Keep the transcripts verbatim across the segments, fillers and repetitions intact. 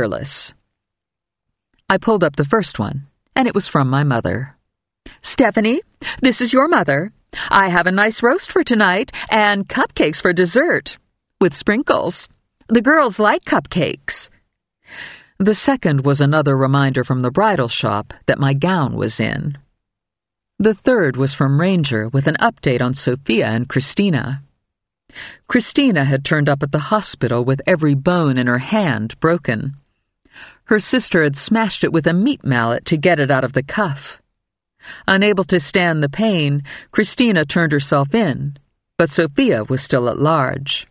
careless. I pulled up the first one, and it was from my mother. "Stephanie, this is your mother. I have a nice roast for tonight and cupcakes for dessert, with sprinkles. The girls like cupcakes." The second was another reminder from the bridal shop that my gown was in. The third was from Ranger with an update on Sophia and Christina. Christina had turned up at the hospital with every bone in her hand broken. Her sister had smashed it with a meat mallet to get it out of the cuff. Unable to stand the pain, Christina turned herself in, but Sophia was still at large.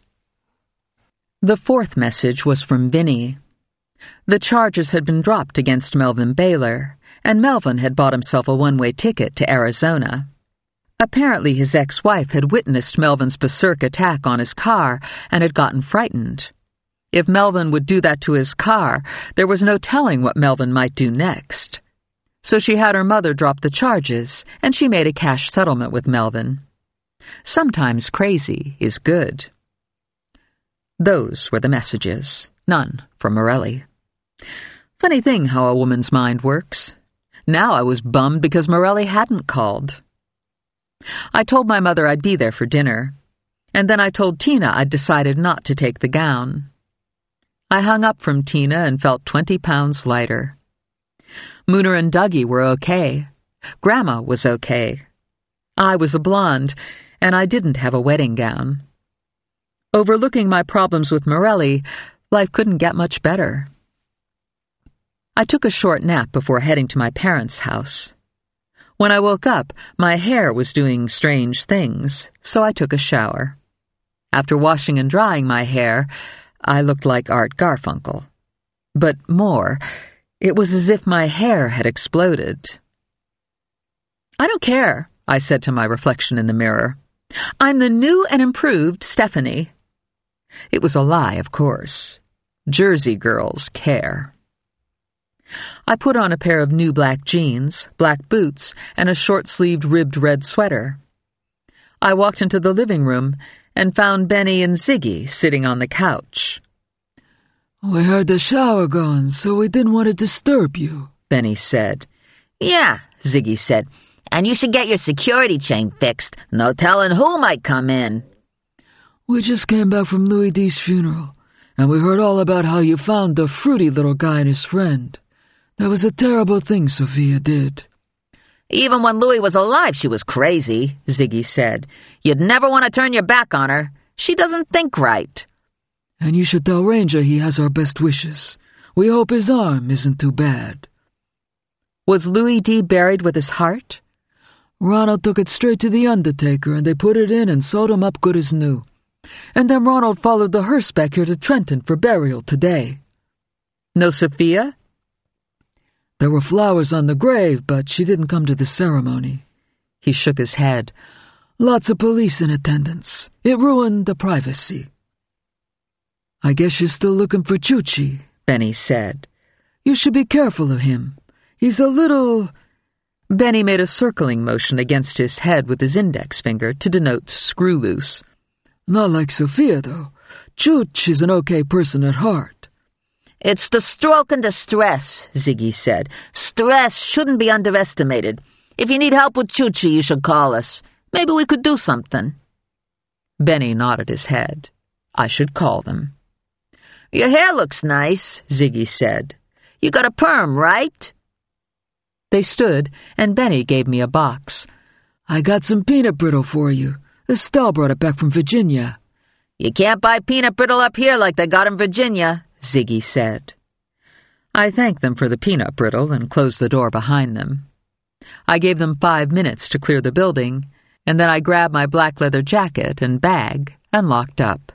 The fourth message was from Vinny. The charges had been dropped against Melvin Baylor, and Melvin had bought himself a one-way ticket to Arizona. Apparently his ex-wife had witnessed Melvin's berserk attack on his car and had gotten frightened. If Melvin would do that to his car, there was no telling what Melvin might do next. So she had her mother drop the charges, and she made a cash settlement with Melvin. Sometimes crazy is good. Those were the messages, none from Morelli. Funny thing how a woman's mind works. Now I was bummed because Morelli hadn't called. I told my mother I'd be there for dinner, and then I told Tina I'd decided not to take the gown. I hung up from Tina and felt twenty pounds lighter. Mooner and Dougie were okay. Grandma was okay. I was a blonde, and I didn't have a wedding gown. Overlooking my problems with Morelli, life couldn't get much better. I took a short nap before heading to my parents' house. When I woke up, my hair was doing strange things, so I took a shower. After washing and drying my hair, I looked like Art Garfunkel. But more, it was as if my hair had exploded. "I don't care," I said to my reflection in the mirror. "I'm the new and improved Stephanie." It was a lie, of course. Jersey girls care. I put on a pair of new black jeans, black boots, and a short-sleeved ribbed red sweater. I walked into the living room and found Benny and Ziggy sitting on the couch. "We heard the shower going, so we didn't want to disturb you," Benny said. "Yeah," Ziggy said, "and you should get your security chain fixed. No telling who might come in." "We just came back from Louis D's funeral, and we heard all about how you found the fruity little guy and his friend. That was a terrible thing Sophia did." "Even when Louis was alive, she was crazy," Ziggy said. "You'd never want to turn your back on her. She doesn't think right." "And you should tell Ranger he has our best wishes. We hope his arm isn't too bad." Was Louis D. buried with his heart? "Ronald took it straight to the undertaker, and they put it in and sewed him up good as new. And then Ronald followed the hearse back here to Trenton for burial today." "No Sophia?" "There were flowers on the grave, but she didn't come to the ceremony." He shook his head. "Lots of police in attendance. It ruined the privacy." "I guess you're still looking for Chuchi," Benny said. "You should be careful of him. He's a little—" Benny made a circling motion against his head with his index finger to denote screw loose. "Not like Sophia, though. Chuch is an okay person at heart." "It's the stroke and the stress," Ziggy said. "Stress shouldn't be underestimated. If you need help with Chuchi, you should call us. Maybe we could do something." Benny nodded his head. I should call them. "Your hair looks nice," Ziggy said. "You got a perm, right?" They stood, and Benny gave me a box. "I got some peanut brittle for you. Estelle brought it back from Virginia." "You can't buy peanut brittle up here like they got in Virginia," Ziggy said. I thanked them for the peanut brittle and closed the door behind them. I gave them five minutes to clear the building, and then I grabbed my black leather jacket and bag and locked up.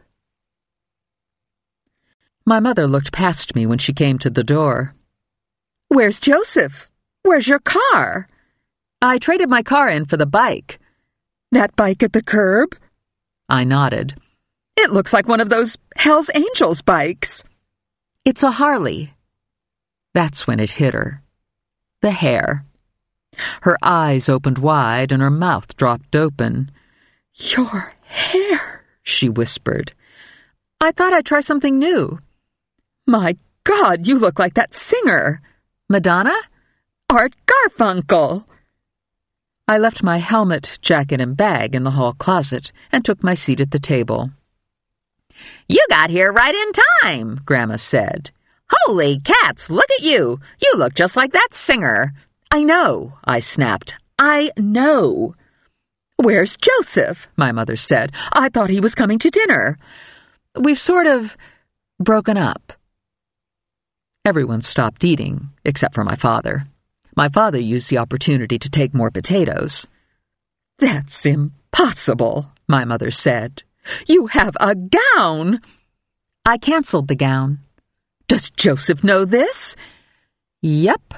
My mother looked past me when she came to the door. "Where's Joseph? Where's your car?" "I traded my car in for the bike." "That bike at the curb?" I nodded. "It looks like one of those Hell's Angels bikes." "It's a Harley." That's when it hit her. The hair. Her eyes opened wide and her mouth dropped open. "Your hair," she whispered. "I thought I'd try something new." "My God, you look like that singer. Madonna? Art Garfunkel. I left my helmet, jacket, and bag in the hall closet and took my seat at the table. You got here right in time, Grandma said. Holy cats, look at you. You look just like that singer. I know, I snapped. I know. Where's Joseph? My mother said. I thought he was coming to dinner. We've sort of broken up. Everyone stopped eating, except for my father. My father used the opportunity to take more potatoes. That's impossible, my mother said. You have a gown. I canceled the gown. Does Joseph know this? Yep.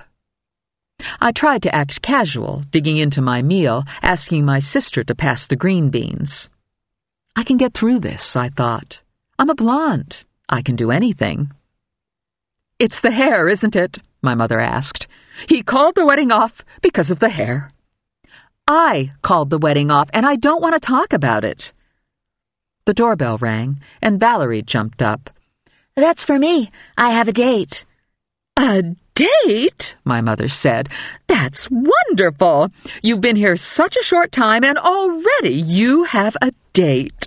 I tried to act casual, digging into my meal, asking my sister to pass the green beans. I can get through this, I thought. I'm a blonde. I can do anything. It's the hair, isn't it? My mother asked. He called the wedding off because of the hair. I called the wedding off, and I don't want to talk about it. The doorbell rang, and Valerie jumped up. That's for me. I have a date. A date? My mother said. That's wonderful. You've been here such a short time, and already you have a date.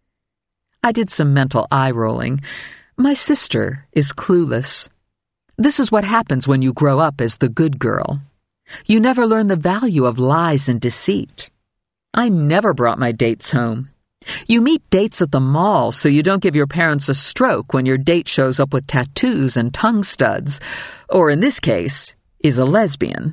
I did some mental eye-rolling. My sister is clueless. This is what happens when you grow up as the good girl. You never learn the value of lies and deceit. I never brought my dates home. You meet dates at the mall so you don't give your parents a stroke when your date shows up with tattoos and tongue studs, or in this case, is a lesbian.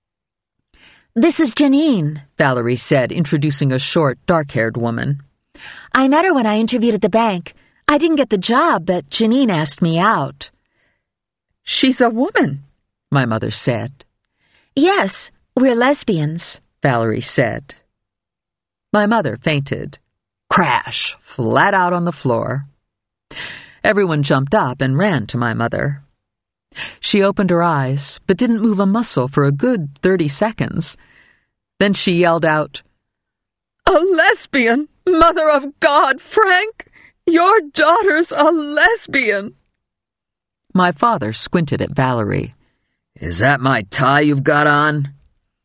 This is Janine, Valerie said, introducing a short, dark-haired woman. I met her when I interviewed at the bank. I didn't get the job, but Janine asked me out. She's a woman, my mother said. Yes, we're lesbians, Valerie said. My mother fainted. Crash, flat out on the floor. Everyone jumped up and ran to my mother. She opened her eyes, but didn't move a muscle for a good thirty seconds. Then she yelled out, "A lesbian! Mother of God, Frank! Your daughter's a lesbian!" My father squinted at Valerie. Is that my tie you've got on?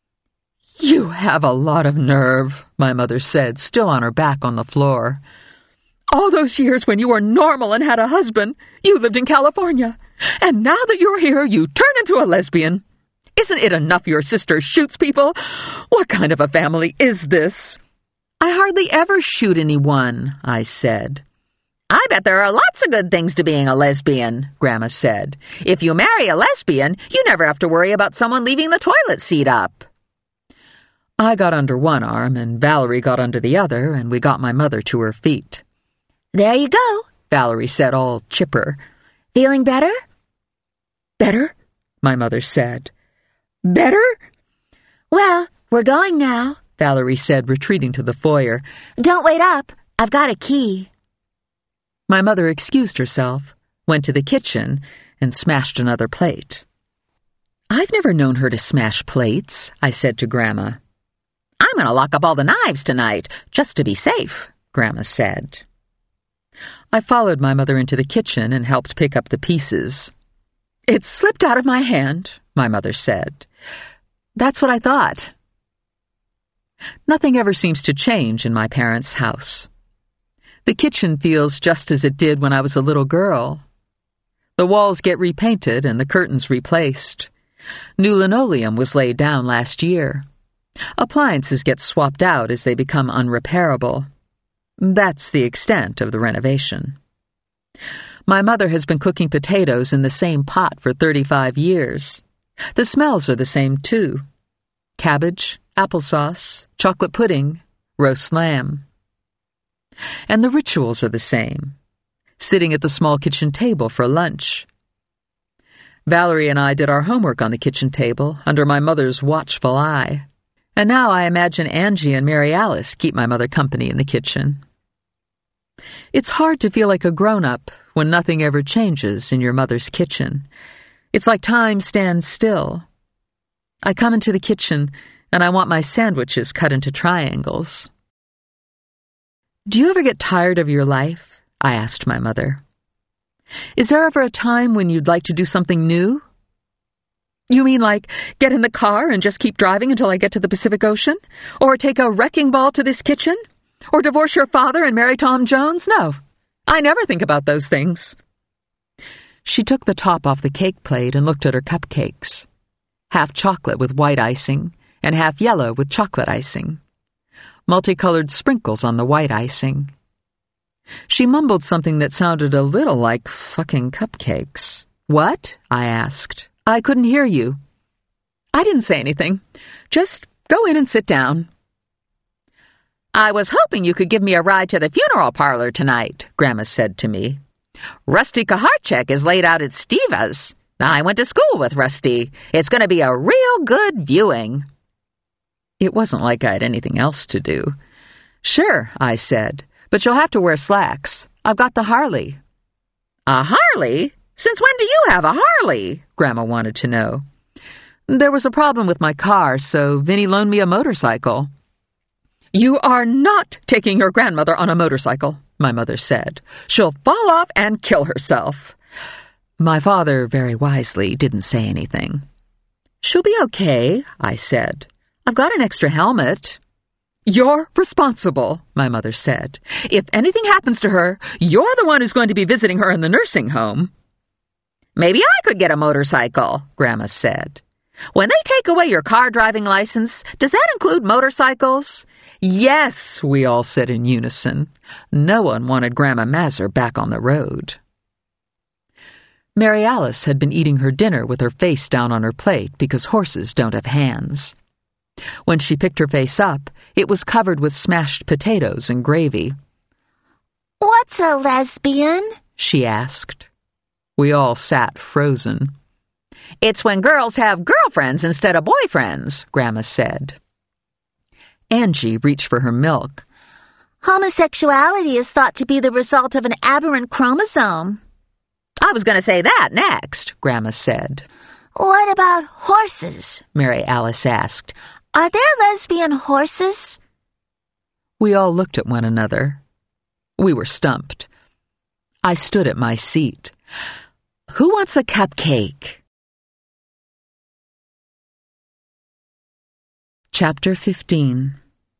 You have a lot of nerve, my mother said, still on her back on the floor. All those years when you were normal and had a husband, you lived in California. And now that you're here, you turn into a lesbian. Isn't it enough your sister shoots people? What kind of a family is this? I hardly ever shoot anyone, I said. I bet there are lots of good things to being a lesbian, Grandma said. If you marry a lesbian, you never have to worry about someone leaving the toilet seat up. I got under one arm, and Valerie got under the other, and we got my mother to her feet. There you go, Valerie said, all chipper. Feeling better? Better? My mother said. Better? Well, we're going now, Valerie said, retreating to the foyer. Don't wait up. I've got a key. My mother excused herself, went to the kitchen, and smashed another plate. I've never known her to smash plates, I said to Grandma. I'm going to lock up all the knives tonight, just to be safe, Grandma said. I followed my mother into the kitchen and helped pick up the pieces. It slipped out of my hand, my mother said. That's what I thought. Nothing ever seems to change in my parents' house. The kitchen feels just as it did when I was a little girl. The walls get repainted and the curtains replaced. New linoleum was laid down last year. Appliances get swapped out as they become unrepairable. That's the extent of the renovation. My mother has been cooking potatoes in the same pot for thirty-five years. The smells are the same, too. Cabbage, applesauce, chocolate pudding, roast lamb. And the rituals are the same. Sitting at the small kitchen table for lunch. Valerie and I did our homework on the kitchen table under my mother's watchful eye. And now I imagine Angie and Mary Alice keep my mother company in the kitchen. It's hard to feel like a grown-up when nothing ever changes in your mother's kitchen. It's like time stands still. I come into the kitchen and I want my sandwiches cut into triangles. Do you ever get tired of your life? I asked my mother. Is there ever a time when you'd like to do something new? You mean like get in the car and just keep driving until I get to the Pacific Ocean? Or take a wrecking ball to this kitchen? Or divorce your father and marry Tom Jones? No, I never think about those things. She took the top off the cake plate and looked at her cupcakes. Half chocolate with white icing and half yellow with chocolate icing. Multicolored sprinkles on the white icing. She mumbled something that sounded a little like fucking cupcakes. What? I asked. I couldn't hear you. I didn't say anything. Just go in and sit down. I was hoping you could give me a ride to the funeral parlor tonight, Grandma said to me. Rusty Kaharchek is laid out at Steva's. I went to school with Rusty. It's going to be a real good viewing. It wasn't like I had anything else to do. Sure, I said, but you'll have to wear slacks. I've got the Harley. A Harley? Since when do you have a Harley? Grandma wanted to know. There was a problem with my car, so Vinnie loaned me a motorcycle. You are not taking your grandmother on a motorcycle, my mother said. She'll fall off and kill herself. My father, very wisely, didn't say anything. She'll be okay, I said. I've got an extra helmet. You're responsible, my mother said. If anything happens to her, you're the one who's going to be visiting her in the nursing home. Maybe I could get a motorcycle, Grandma said. When they take away your car driving license, does that include motorcycles? Yes, we all said in unison. No one wanted Grandma Mazur back on the road. Mary Alice had been eating her dinner with her face down on her plate because horses don't have hands. When she picked her face up, it was covered with smashed potatoes and gravy. What's a lesbian? She asked. We all sat frozen. It's when girls have girlfriends instead of boyfriends, Grandma said. Angie reached for her milk. Homosexuality is thought to be the result of an aberrant chromosome. I was going to say that next, Grandma said. What about horses? Mary Alice asked. Are there lesbian horses? We all looked at one another. We were stumped. I stood at my seat. Who wants a cupcake? Chapter fifteen.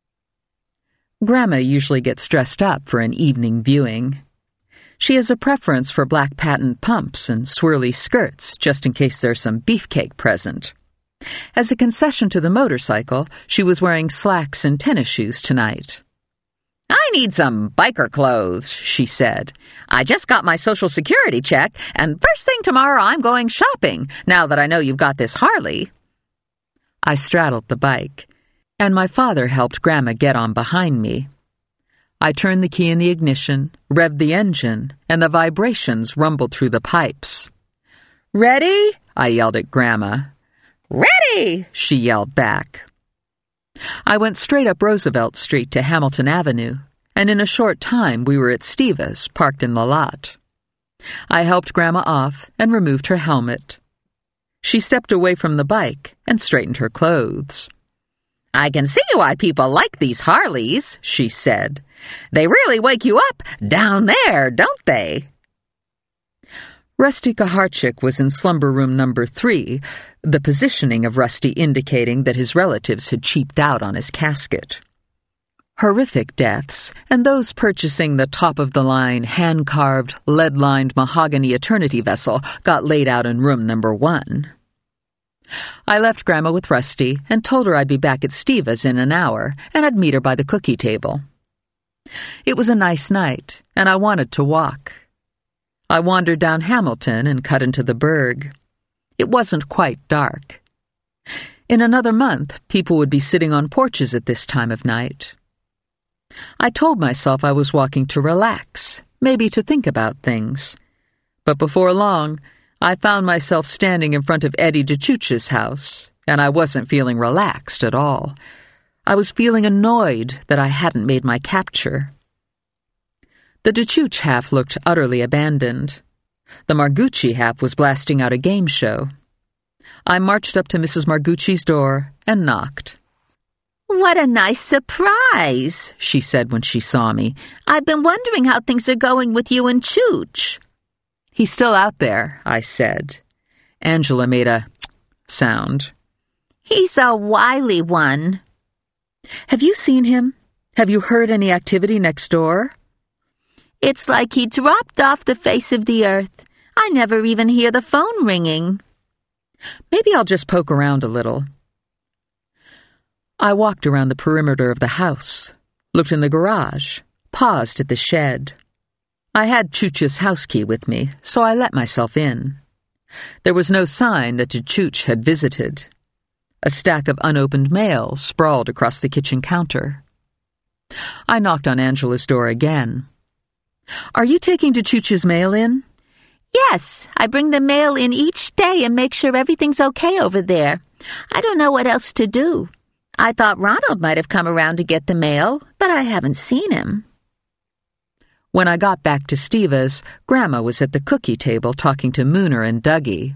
Grandma usually gets dressed up for an evening viewing. She has a preference for black patent pumps and swirly skirts, just in case there's some beefcake present. As a concession to the motorcycle, she was wearing slacks and tennis shoes tonight. I need some biker clothes, she said. I just got my Social Security check, and first thing tomorrow I'm going shopping, now that I know you've got this Harley. I straddled the bike, and my father helped Grandma get on behind me. I turned the key in the ignition, revved the engine, and the vibrations rumbled through the pipes. Ready? I yelled at Grandma. Ready! She yelled back. I went straight up Roosevelt Street to Hamilton Avenue, and in a short time we were at Steva's, parked in the lot. I helped Grandma off and removed her helmet. She stepped away from the bike and straightened her clothes. I can see why people like these Harleys, she said. They really wake you up down there, don't they? Rusty Kaharchik was in slumber room number three, the positioning of Rusty indicating that his relatives had cheaped out on his casket. Horrific deaths, and those purchasing the top-of-the-line, hand-carved, lead-lined mahogany eternity vessel got laid out in room number one. I left Grandma with Rusty and told her I'd be back at Steva's in an hour, and I'd meet her by the cookie table. It was a nice night, and I wanted to walk. I wandered down Hamilton and cut into the Berg. It wasn't quite dark. In another month, people would be sitting on porches at this time of night. I told myself I was walking to relax, maybe to think about things. But before long, I found myself standing in front of Eddie DeChuch's house, and I wasn't feeling relaxed at all. I was feeling annoyed that I hadn't made my capture. The DeChuch half looked utterly abandoned. The Margucci half was blasting out a game show. I marched up to Missus Margucci's door and knocked. What a nice surprise, she said when she saw me. I've been wondering how things are going with you and Chooch. He's still out there, I said. Angela made a sound. He's a wily one. Have you seen him? Have you heard any activity next door? It's like he dropped off the face of the earth. I never even hear the phone ringing. Maybe I'll just poke around a little. I walked around the perimeter of the house, looked in the garage, paused at the shed. I had Chooch's house key with me, so I let myself in. There was no sign that Chooch had visited. A stack of unopened mail sprawled across the kitchen counter. I knocked on Angela's door again. Are you taking Chooch's mail in? Yes, I bring the mail in each day and make sure everything's okay over there. I don't know what else to do. I thought Ronald might have come around to get the mail, but I haven't seen him. When I got back to Steva's, Grandma was at the cookie table talking to Mooner and Dougie.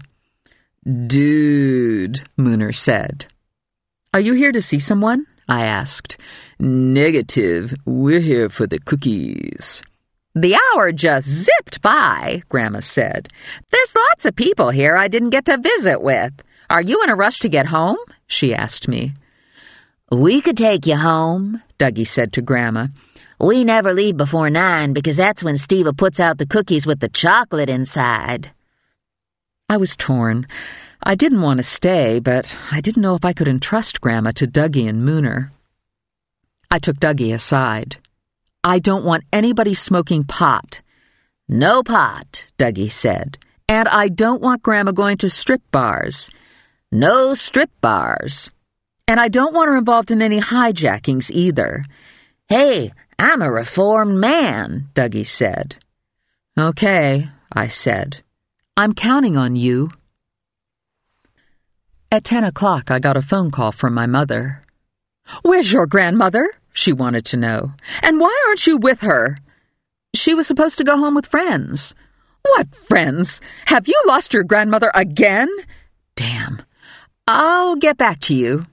Dude, Mooner said. Are you here to see someone? I asked. Negative. We're here for the cookies. The hour just zipped by, Grandma said. There's lots of people here I didn't get to visit with. Are you in a rush to get home? She asked me. We could take you home, Dougie said to Grandma. We never leave before nine because that's when Steva puts out the cookies with the chocolate inside. I was torn. I didn't want to stay, but I didn't know if I could entrust Grandma to Dougie and Mooner. I took Dougie aside. I don't want anybody smoking pot. No pot, Dougie said. And I don't want Grandma going to strip bars. No strip bars. And I don't want her involved in any hijackings either. Hey, I'm a reformed man, Dougie said. Okay, I said. I'm counting on you. At ten o'clock, I got a phone call from my mother. Where's your grandmother? She wanted to know. And why aren't you with her? She was supposed to go home with friends. What friends? Have you lost your grandmother again? Damn. I'll get back to you.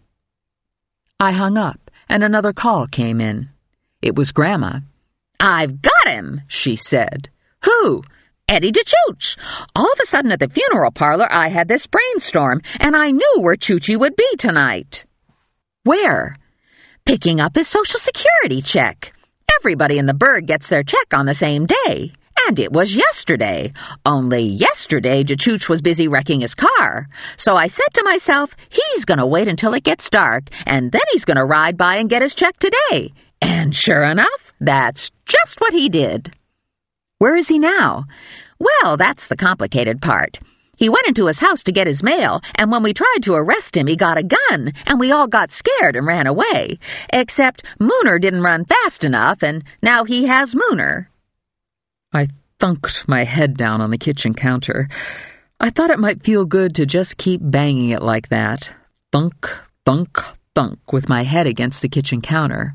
I hung up, and another call came in. It was Grandma. I've got him, she said. Who? Eddie DeChooch. All of a sudden at the funeral parlor, I had this brainstorm, and I knew where Choochie would be tonight. Where? Picking up his Social Security check. Everybody in the burg gets their check on the same day. And it was yesterday. Only yesterday, DeChooch was busy wrecking his car. So I said to myself, he's going to wait until it gets dark, and then he's going to ride by and get his check today. And sure enough, that's just what he did. Where is he now? Well, that's the complicated part. He went into his house to get his mail, and when we tried to arrest him, he got a gun, and we all got scared and ran away. Except Mooner didn't run fast enough, and now he has Mooner. I thunked my head down on the kitchen counter. I thought it might feel good to just keep banging it like that. Thunk, thunk, thunk, with my head against the kitchen counter.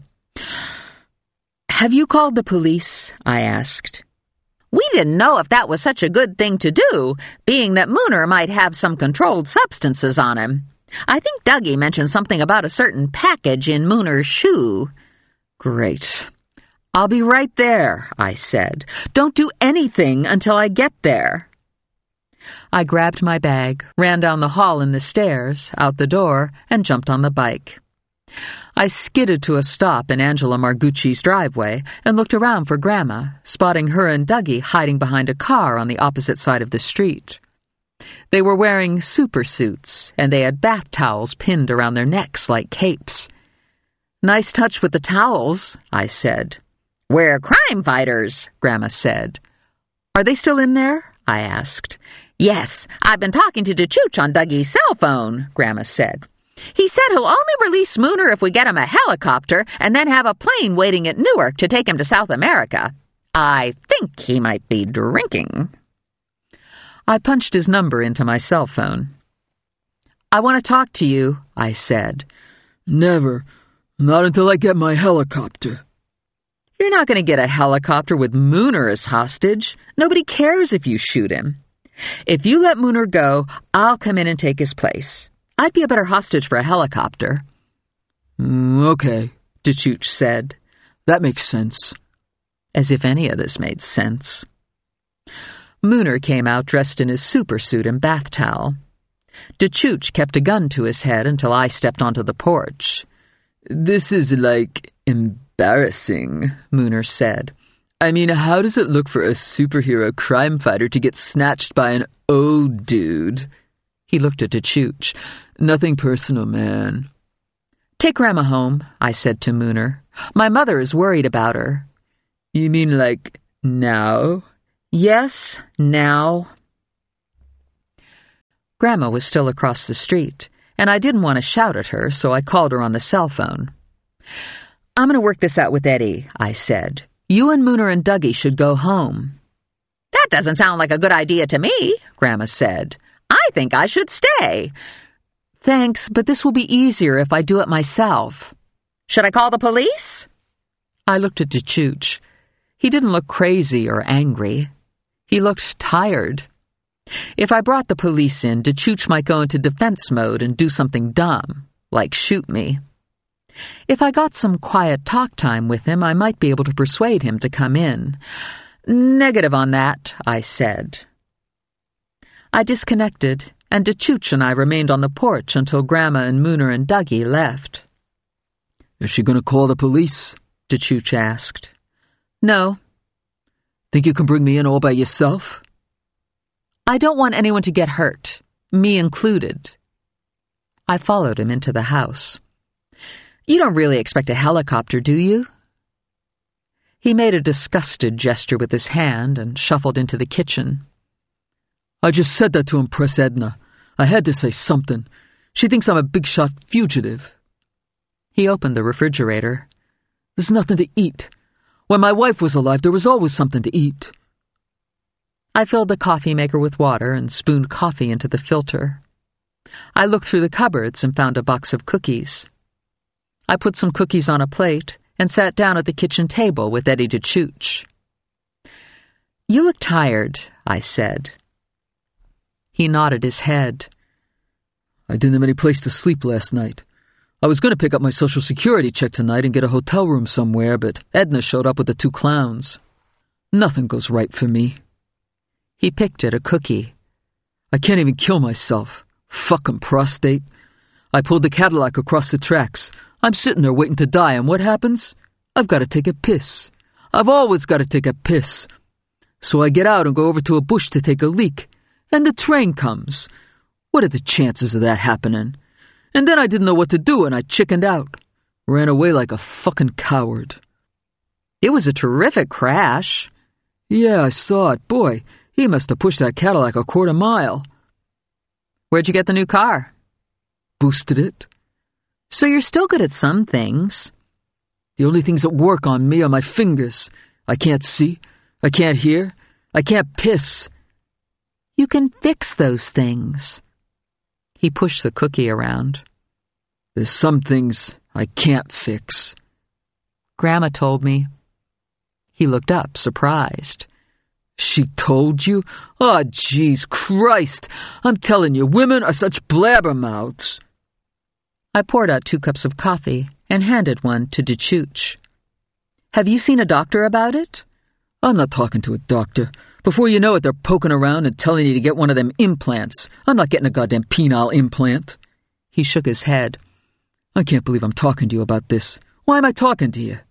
Have you called the police? I asked. We didn't know if that was such a good thing to do, being that Mooner might have some controlled substances on him. I think Dougie mentioned something about a certain package in Mooner's shoe. Great. I'll be right there, I said. Don't do anything until I get there. I grabbed my bag, ran down the hall and the stairs, out the door, and jumped on the bike. I skidded to a stop in Angela Margucci's driveway and looked around for Grandma, spotting her and Dougie hiding behind a car on the opposite side of the street. They were wearing super suits, and they had bath towels pinned around their necks like capes. Nice touch with the towels, I said. We're crime fighters, Grandma said. Are they still in there? I asked. Yes, I've been talking to DeChooch on Dougie's cell phone, Grandma said. He said he'll only release Mooner if we get him a helicopter and then have a plane waiting at Newark to take him to South America. I think he might be drinking. I punched his number into my cell phone. I want to talk to you, I said. Never. Not until I get my helicopter. You're not going to get a helicopter with Mooner as hostage. Nobody cares if you shoot him. If you let Mooner go, I'll come in and take his place. I'd be a better hostage for a helicopter. Mm, okay, DeChooch said. That makes sense. As if any of this made sense. Mooner came out dressed in his supersuit and bath towel. DeChooch kept a gun to his head until I stepped onto the porch. "This is, like, embarrassing," Mooner said. "I mean, how does it look for a superhero crime fighter to get snatched by an old dude?" He looked at DeChooch. "Nothing personal, man." "Take Grandma home," I said to Mooner. "My mother is worried about her." "You mean, like, now?" "Yes, now." Grandma was still across the street, and I didn't want to shout at her, so I called her on the cell phone. "I'm going to work this out with Eddie," I said. "You and Mooner and Dougie should go home." "That doesn't sound like a good idea to me," Grandma said. "I think I should stay." "Thanks, but this will be easier if I do it myself." "Should I call the police?" I looked at DeChooch. He didn't look crazy or angry. He looked tired. If I brought the police in, DeChooch might go into defense mode and do something dumb, like shoot me. If I got some quiet talk time with him, I might be able to persuade him to come in. "Negative on that," I said. I disconnected, and DeChooch and I remained on the porch until Grandma and Mooner and Dougie left. "Is she going to call the police?" DeChooch asked. "No." "Think you can bring me in all by yourself?" "I don't want anyone to get hurt, me included." I followed him into the house. "You don't really expect a helicopter, do you?" He made a disgusted gesture with his hand and shuffled into the kitchen. "I just said that to impress Edna. I had to say something. She thinks I'm a big-shot fugitive." He opened the refrigerator. "There's nothing to eat. When my wife was alive, there was always something to eat." I filled the coffee maker with water and spooned coffee into the filter. I looked through the cupboards and found a box of cookies. I put some cookies on a plate and sat down at the kitchen table with Eddie DeChooch. "You look tired," I said. He nodded his head. "I didn't have any place to sleep last night. I was going to pick up my Social Security check tonight and get a hotel room somewhere, but Edna showed up with the two clowns. Nothing goes right for me." He picked at a cookie. "I can't even kill myself. Fucking prostate. I pulled the Cadillac across the tracks. I'm sitting there waiting to die, and what happens? I've got to take a piss. I've always got to take a piss. So I get out and go over to a bush to take a leak, and the train comes. What are the chances of that happening? And then I didn't know what to do, and I chickened out. Ran away like a fucking coward." "It was a terrific crash." "Yeah, I saw it. Boy, he must have pushed that Cadillac a quarter mile." "Where'd you get the new car?" "Boosted it." "So you're still good at some things." "The only things that work on me are my fingers. I can't see. I can't hear. I can't piss." "You can fix those things." He pushed the cookie around. "There's some things I can't fix." "Grandma told me." He looked up, surprised. "She told you? Oh, jeez Christ! I'm telling you, women are such blabbermouths." I poured out two cups of coffee and handed one to DeChooch. "Have you seen a doctor about it?" "I'm not talking to a doctor. Before you know it, they're poking around and telling you to get one of them implants. I'm not getting a goddamn penile implant." He shook his head. "I can't believe I'm talking to you about this. Why am I talking to you?"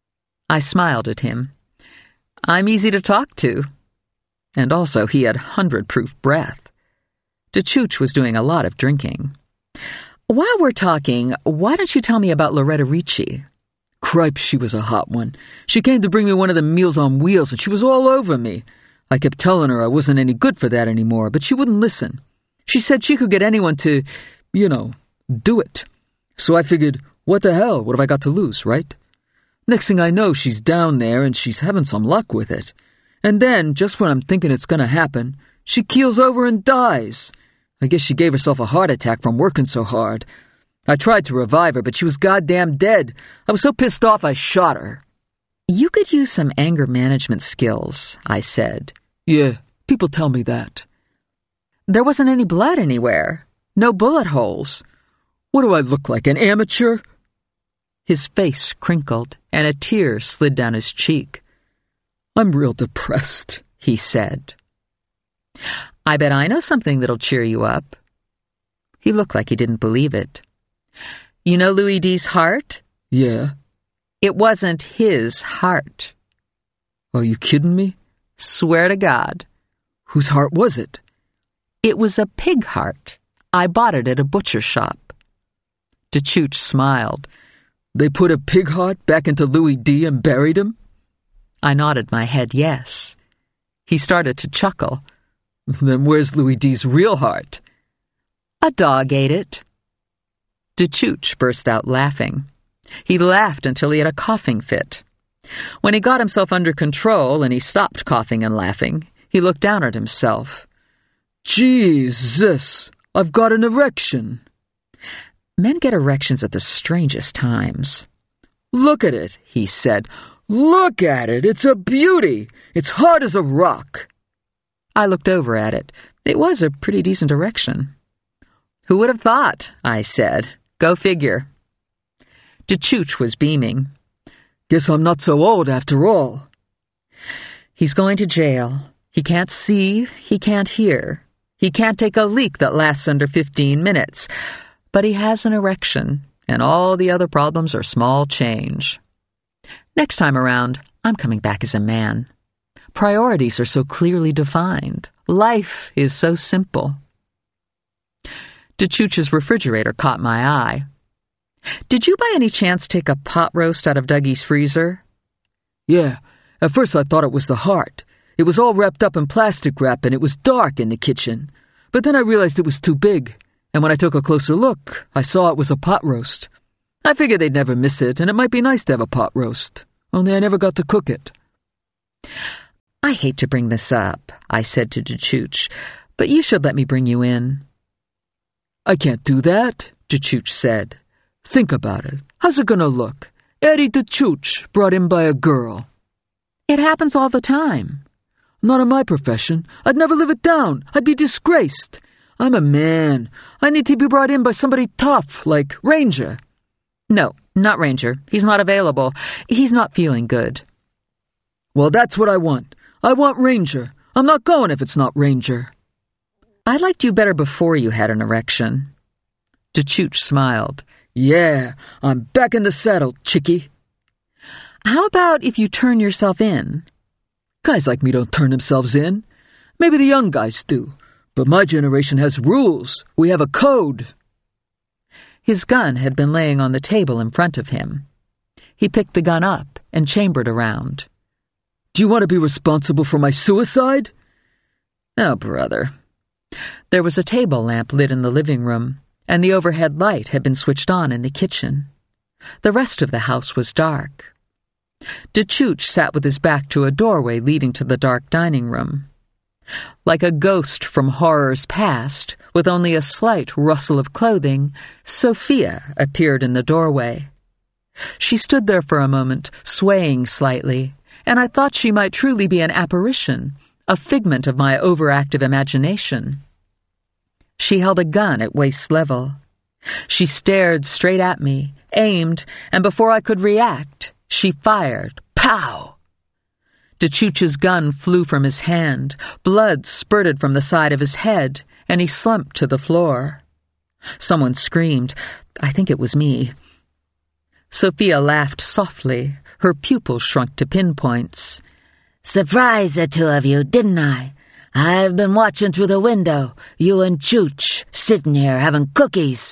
I smiled at him. I'm easy to talk to. And also he had hundred-proof breath. DeChooch was doing a lot of drinking. "While we're talking, why don't you tell me about Loretta Ricci?" "Cripes, she was a hot one. She came to bring me one of the Meals on Wheels, and she was all over me. I kept telling her I wasn't any good for that anymore, but she wouldn't listen. She said she could get anyone to, you know, do it. So I figured, what the hell, what have I got to lose, right? Next thing I know, she's down there, and she's having some luck with it. And then, just when I'm thinking it's going to happen, she keels over and dies. I guess she gave herself a heart attack from working so hard. I tried to revive her, but she was goddamn dead. I was so pissed off I shot her." "You could use some anger management skills," I said. "Yeah, people tell me that." "There wasn't any blood anywhere. No bullet holes." "What do I look like, an amateur?" His face crinkled, and a tear slid down his cheek. "I'm real depressed," he said. I bet I know something that'll cheer you up. He looked like he didn't believe it. You know Louis D's heart? Yeah. It wasn't his heart. Are you kidding me? Swear to God. Whose heart was it? It was a pig heart. I bought it at a butcher shop. DeChooch smiled. They put a pig heart back into Louis D and buried him? I nodded my head yes. He started to chuckle. Then where's Louis D's real heart? A dog ate it. DeChooch burst out laughing. He laughed until he had a coughing fit. When he got himself under control and he stopped coughing and laughing, he looked down at himself. Jesus, I've got an erection. Men get erections at the strangest times. Look at it, he said. Look at it, it's a beauty. It's hard as a rock. I looked over at it. It was a pretty decent erection. Who would have thought? I said. Go figure. DeChooch was beaming. Guess I'm not so old after all. He's going to jail. He can't see, he can't hear. He can't take a leak that lasts under fifteen minutes. But he has an erection, and all the other problems are small change. Next time around, I'm coming back as a man. Priorities are so clearly defined. Life is so simple. DeChooch's refrigerator caught my eye. Did you by any chance take a pot roast out of Dougie's freezer? Yeah, at first I thought it was the heart. It was all wrapped up in plastic wrap and it was dark in the kitchen. But then I realized it was too big, and when I took a closer look, I saw it was a pot roast. I figured they'd never miss it, and it might be nice to have a pot roast, only I never got to cook it. I hate to bring this up, I said to DeChooch, but you should let me bring you in. I can't do that, DeChooch said. Think about it. How's it gonna look? Eddie DeChooch, brought in by a girl. It happens all the time. Not in my profession. I'd never live it down. I'd be disgraced. I'm a man. I need to be brought in by somebody tough, like Ranger. No, not Ranger. He's not available. He's not feeling good. Well, that's what I want. I want Ranger. I'm not going if it's not Ranger. I liked you better before you had an erection. DeChooch smiled. Yeah, I'm back in the saddle, chickie. How about if you turn yourself in? Guys like me don't turn themselves in. Maybe the young guys do. But my generation has rules. We have a code. His gun had been laying on the table in front of him. He picked the gun up and chambered around. Do you want to be responsible for my suicide? Oh, brother. There was a table lamp lit in the living room, and the overhead light had been switched on in the kitchen. The rest of the house was dark. DeChooch sat with his back to a doorway leading to the dark dining room. Like a ghost from horror's past, with only a slight rustle of clothing, Sophia appeared in the doorway. She stood there for a moment, swaying slightly, and I thought she might truly be an apparition, a figment of my overactive imagination. She held a gun at waist level. She stared straight at me, aimed, and before I could react, she fired. Pow! DeChooch's gun flew from his hand, blood spurted from the side of his head, and he slumped to the floor. Someone screamed. I think it was me. Sophia laughed softly. Her pupils shrunk to pinpoints. Surprised the two of you, didn't I? I've been watching through the window, you and Chooch, sitting here having cookies.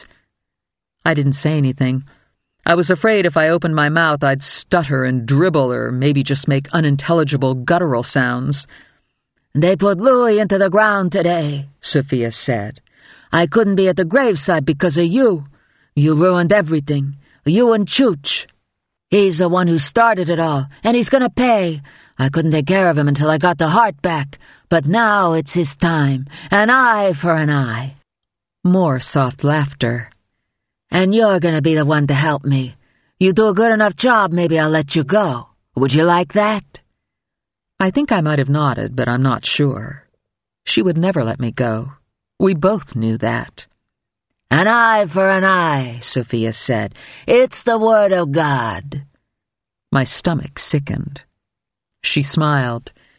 I didn't say anything. I was afraid if I opened my mouth I'd stutter and dribble or maybe just make unintelligible guttural sounds. They put Louis into the ground today, Sophia said. I couldn't be at the graveside because of you. You ruined everything. You and Chooch. He's the one who started it all, and he's gonna pay. I couldn't take care of him until I got the heart back, but now it's his time. An eye for an eye. More soft laughter. And you're gonna be the one to help me. You do a good enough job, maybe I'll let you go. Would you like that? I think I might have nodded, but I'm not sure. She would never let me go. We both knew that. An eye for an eye, Sophia said. It's the word of God. My stomach sickened. She smiled.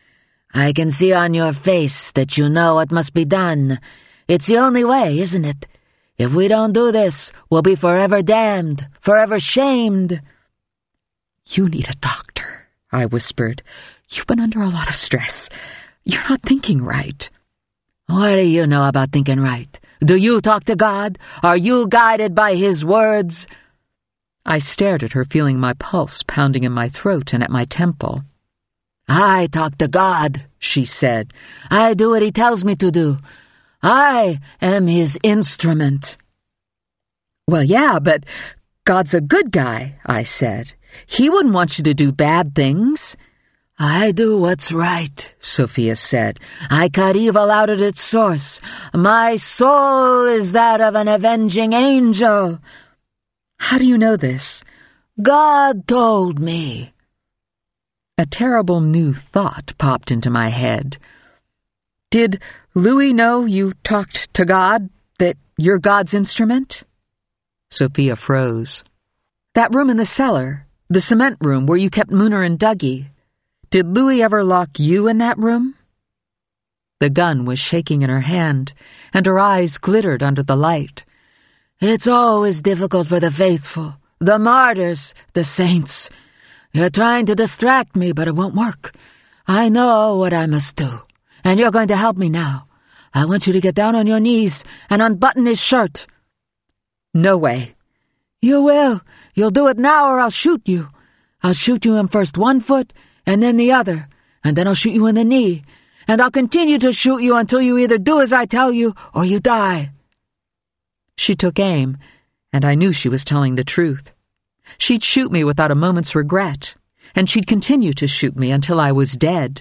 I can see on your face that you know what must be done. It's the only way, isn't it? If we don't do this, we'll be forever damned, forever shamed. You need a doctor, I whispered. You've been under a lot of stress. You're not thinking right. What do you know about thinking right? Do you talk to God? Are you guided by His words? I stared at her, feeling my pulse pounding in my throat and at my temple. I talk to God, she said. I do what He tells me to do. I am His instrument. Well, yeah, but God's a good guy, I said. He wouldn't want you to do bad things. I do what's right, Sophia said. I cut evil out at its source. My soul is that of an avenging angel. How do you know this? God told me. A terrible new thought popped into my head. Did Louis know you talked to God, that you're God's instrument? Sophia froze. That room in the cellar, the cement room where you kept Mooner and Dougie, did Louis ever lock you in that room? The gun was shaking in her hand, and her eyes glittered under the light. It's always difficult for the faithful, the martyrs, the saints. You're trying to distract me, but it won't work. I know what I must do, and you're going to help me now. I want you to get down on your knees and unbutton his shirt. No way. You will. You'll do it now or I'll shoot you. I'll shoot you in first one foot and then the other, and then I'll shoot you in the knee, and I'll continue to shoot you until you either do as I tell you or you die. She took aim, and I knew she was telling the truth. She'd shoot me without a moment's regret, and she'd continue to shoot me until I was dead.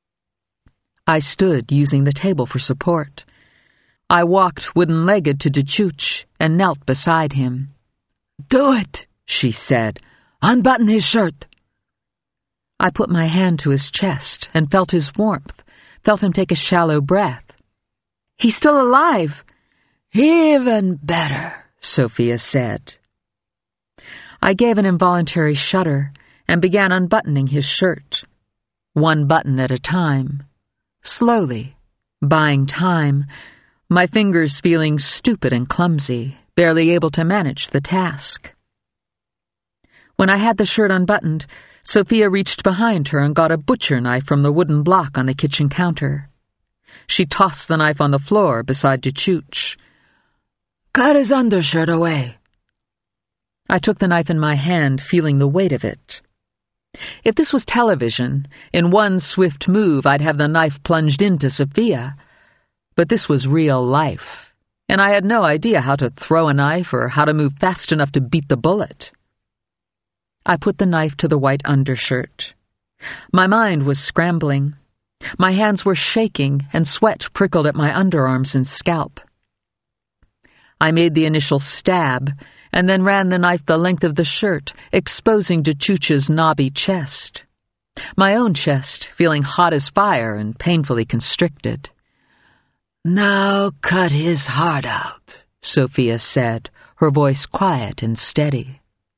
I stood, using the table for support. I walked wooden-legged to DeChooch and knelt beside him. Do it, she said. Unbutton his shirt. I put my hand to his chest and felt his warmth, felt him take a shallow breath. He's still alive. Even better, Sophia said. I gave an involuntary shudder and began unbuttoning his shirt, one button at a time, slowly, buying time, my fingers feeling stupid and clumsy, barely able to manage the task. When I had the shirt unbuttoned, Sophia reached behind her and got a butcher knife from the wooden block on the kitchen counter. She tossed the knife on the floor beside DeChooch. Cut his undershirt away. I took the knife in my hand, feeling the weight of it. If this was television, in one swift move I'd have the knife plunged into Sophia. But this was real life, and I had no idea how to throw a knife or how to move fast enough to beat the bullet. I put the knife to the white undershirt. My mind was scrambling. My hands were shaking, and sweat prickled at my underarms and scalp. I made the initial stab, and then ran the knife the length of the shirt, exposing DeChooch's knobby chest. My own chest, feeling hot as fire and painfully constricted. Now cut his heart out, Sophia said, her voice quiet and steady.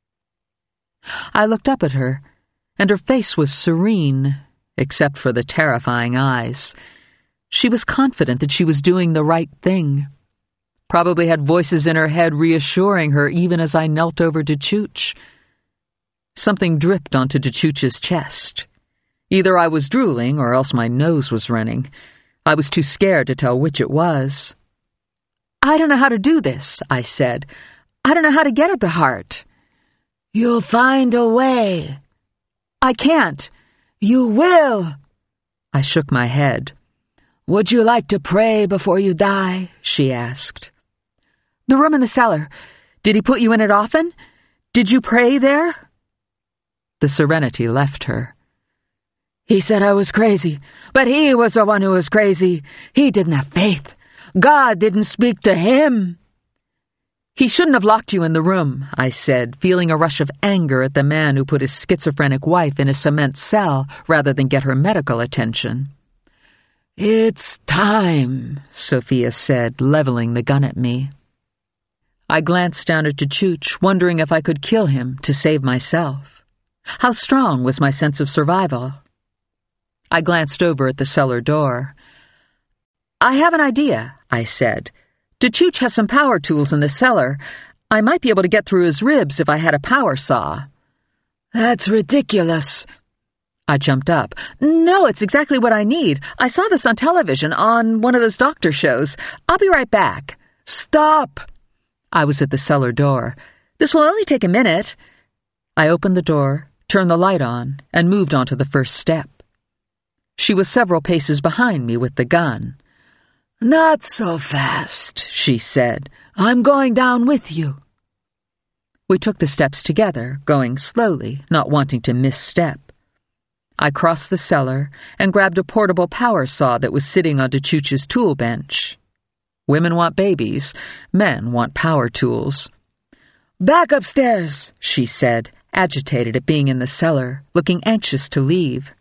I looked up at her, and her face was serene, except for the terrifying eyes. She was confident that she was doing the right thing. Probably had voices in her head reassuring her even as I knelt over DeChooch. Something dripped onto DeChooch's chest. Either I was drooling or else my nose was running. I was too scared to tell which it was. I don't know how to do this, I said. I don't know how to get at the heart. You'll find a way. I can't. You will. I shook my head. Would you like to pray before you die? She asked. The room in the cellar. Did he put you in it often? Did you pray there? The serenity left her. He said I was crazy, but he was the one who was crazy. He didn't have faith. God didn't speak to him. He shouldn't have locked you in the room, I said, feeling a rush of anger at the man who put his schizophrenic wife in a cement cell rather than get her medical attention. It's time, Sophia said, leveling the gun at me. I glanced down at DeChooch, wondering if I could kill him to save myself. How strong was my sense of survival? I glanced over at the cellar door. I have an idea, I said. DeChooch has some power tools in the cellar. I might be able to get through his ribs if I had a power saw. That's ridiculous. I jumped up. No, it's exactly what I need. I saw this on television, on one of those doctor shows. I'll be right back. Stop! I was at the cellar door. This will only take a minute. I opened the door, turned the light on, and moved on to the first step. She was several paces behind me with the gun. Not so fast, she said. I'm going down with you. We took the steps together, going slowly, not wanting to misstep. I crossed the cellar and grabbed a portable power saw that was sitting on DeChooch's tool bench. Women want babies, men want power tools. Back upstairs, she said, agitated at being in the cellar, looking anxious to leave.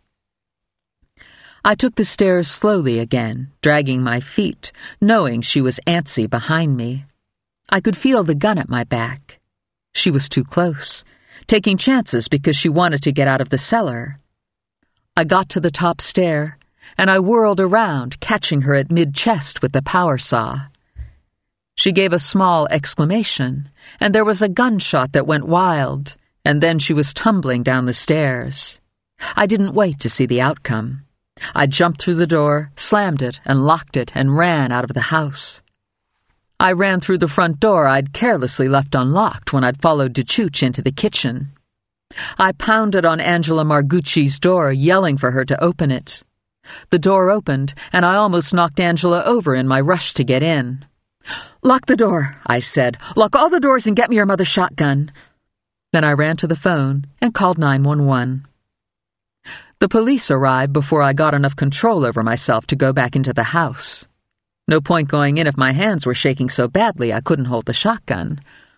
I took the stairs slowly again, dragging my feet, knowing she was antsy behind me. I could feel the gun at my back. She was too close, taking chances because she wanted to get out of the cellar. I got to the top stair, and I whirled around, catching her at mid-chest with the power saw. She gave a small exclamation, and there was a gunshot that went wild, and then she was tumbling down the stairs. I didn't wait to see the outcome. I jumped through the door, slammed it, and locked it, and ran out of the house. I ran through the front door I'd carelessly left unlocked when I'd followed DeChooch into the kitchen. I pounded on Angela Margucci's door, yelling for her to open it. The door opened, and I almost knocked Angela over in my rush to get in. "Lock the door," I said. "Lock all the doors and get me your mother's shotgun." Then I ran to the phone and called nine one one. The police arrived before I got enough control over myself to go back into the house. No point going in if my hands were shaking so badly I couldn't hold the shotgun.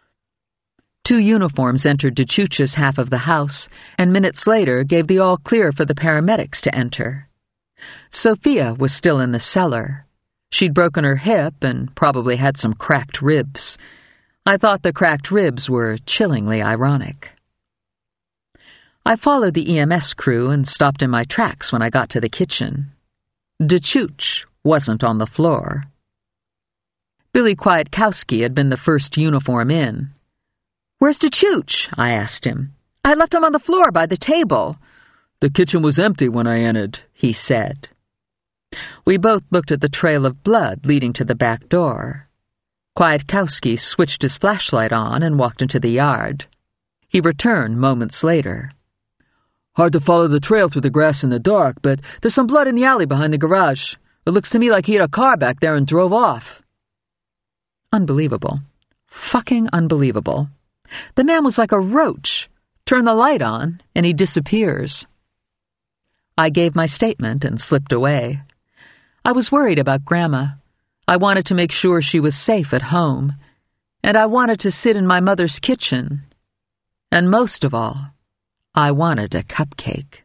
Two uniforms entered DeChooch's half of the house, and minutes later gave the all-clear for the paramedics to enter. Sophia was still in the cellar. She'd broken her hip and probably had some cracked ribs. I thought the cracked ribs were chillingly ironic. I followed the E M S crew and stopped in my tracks when I got to the kitchen. DeChooch wasn't on the floor. Billy Kwiatkowski had been the first uniform in. "Where's DeChooch?" I asked him. "I left him on the floor by the table." "The kitchen was empty when I entered," he said. We both looked at the trail of blood leading to the back door. Kwiatkowski switched his flashlight on and walked into the yard. He returned moments later. "Hard to follow the trail through the grass in the dark, but there's some blood in the alley behind the garage. It looks to me like he had a car back there and drove off." Unbelievable. Fucking unbelievable. The man was like a roach. Turn the light on, and he disappears. I gave my statement and slipped away. I was worried about Grandma. I wanted to make sure she was safe at home, and I wanted to sit in my mother's kitchen. And most of all, I wanted a cupcake.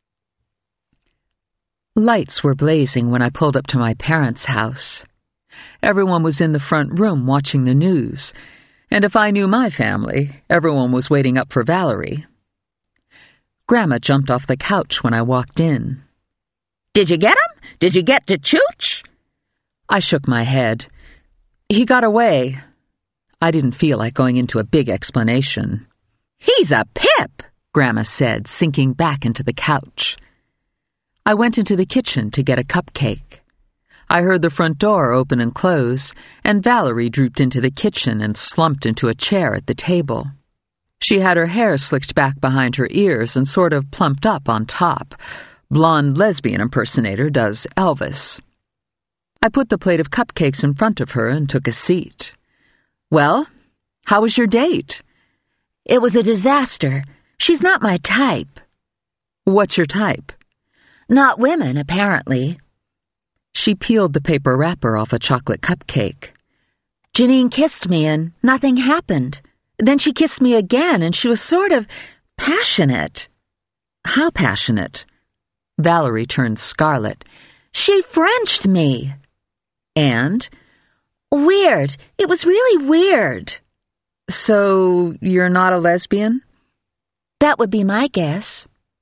Lights were blazing when I pulled up to my parents' house. Everyone was in the front room watching the news, and if I knew my family, everyone was waiting up for Valerie. Grandma jumped off the couch when I walked in. "Did you get him? Did you get DeChooch?" I shook my head. He got away. I didn't feel like going into a big explanation. "He's a pip," Grandma said, sinking back into the couch. I went into the kitchen to get a cupcake. I heard the front door open and close, and Valerie drooped into the kitchen and slumped into a chair at the table. She had her hair slicked back behind her ears and sort of plumped up on top. Blonde lesbian impersonator does Elvis. I put the plate of cupcakes in front of her and took a seat. "Well, how was your date?" "It was a disaster. She's not my type." "What's your type?" "Not women, apparently." She peeled the paper wrapper off a chocolate cupcake. "Janine kissed me and nothing happened. Then she kissed me again and she was sort of passionate." "How passionate?" Valerie turned scarlet. "She Frenched me." "And?" "Weird. It was really weird." "So you're not a lesbian?" "That would be my guess."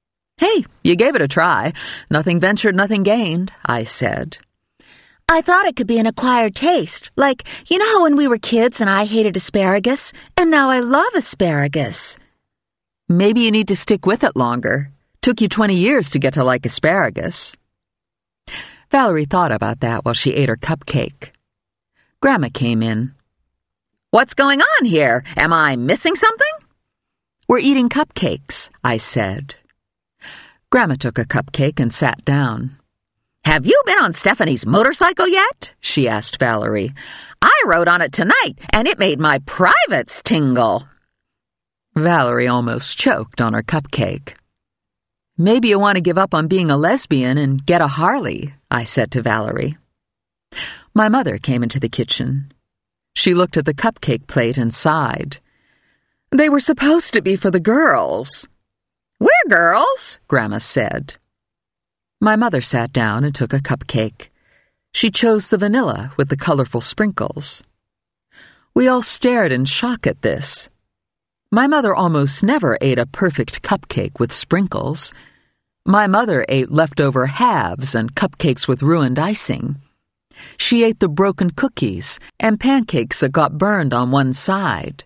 Hey, you gave it a try. Nothing ventured, nothing gained, I said. I thought it could be an acquired taste. Like, you know how when we were kids and I hated asparagus, and now I love asparagus. Maybe you need to stick with it longer. Took you twenty years to get to like asparagus. Valerie thought about that while she ate her cupcake. Grandma came in. What's going on here? Am I missing something? We're eating cupcakes, I said. Grandma took a cupcake and sat down. Have you been on Stephanie's motorcycle yet? She asked Valerie. I rode on it tonight, and it made my privates tingle. Valerie almost choked on her cupcake. Maybe you want to give up on being a lesbian and get a Harley, I said to Valerie. My mother came into the kitchen. She looked at the cupcake plate and sighed. They were supposed to be for the girls. We're girls, Grandma said. My mother sat down and took a cupcake. She chose the vanilla with the colorful sprinkles. We all stared in shock at this. My mother almost never ate a perfect cupcake with sprinkles. My mother ate leftover halves and cupcakes with ruined icing. She ate the broken cookies and pancakes that got burned on one side.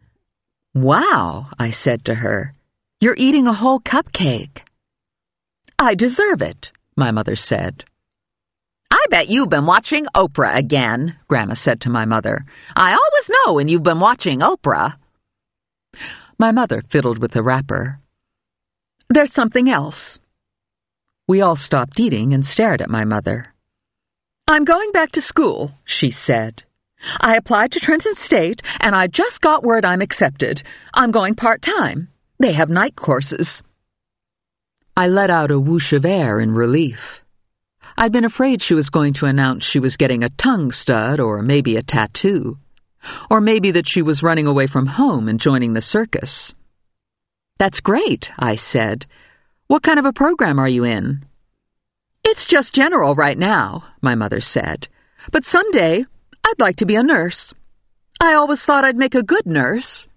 Wow, I said to her, you're eating a whole cupcake. I deserve it, my mother said. I bet you've been watching Oprah again, Grandma said to my mother. I always know when you've been watching Oprah. My mother fiddled with the wrapper. There's something else. We all stopped eating and stared at my mother. I'm going back to school, she said. I applied to Trenton State, and I just got word I'm accepted. I'm going part-time. They have night courses. I let out a whoosh of air in relief. I'd been afraid she was going to announce she was getting a tongue stud or maybe a tattoo. Or maybe that she was running away from home and joining the circus. That's great, I said. What kind of a program are you in? It's just general right now, my mother said. But someday, I'd like to be a nurse. I always thought I'd make a good nurse.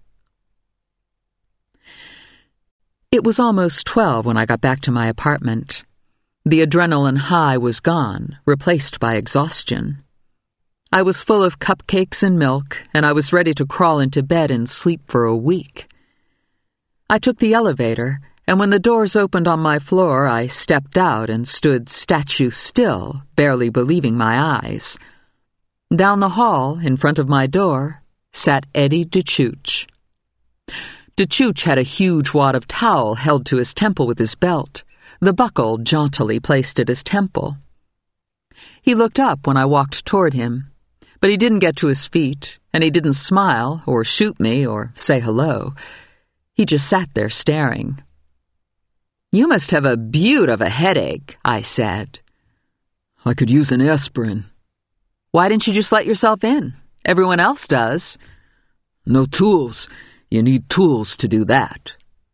It was almost twelve when I got back to my apartment. The adrenaline high was gone, replaced by exhaustion. I was full of cupcakes and milk, and I was ready to crawl into bed and sleep for a week. I took the elevator, and when the doors opened on my floor, I stepped out and stood statue still, barely believing my eyes. Down the hall, in front of my door, sat Eddie DeChooch. DeChooch had a huge wad of towel held to his temple with his belt, the buckle jauntily placed at his temple. He looked up when I walked toward him, but he didn't get to his feet, and he didn't smile or shoot me or say hello. He just sat there staring. You must have a beaut of a headache, I said. I could use an aspirin. Why didn't you just let yourself in? Everyone else does. No tools. You need tools to do that.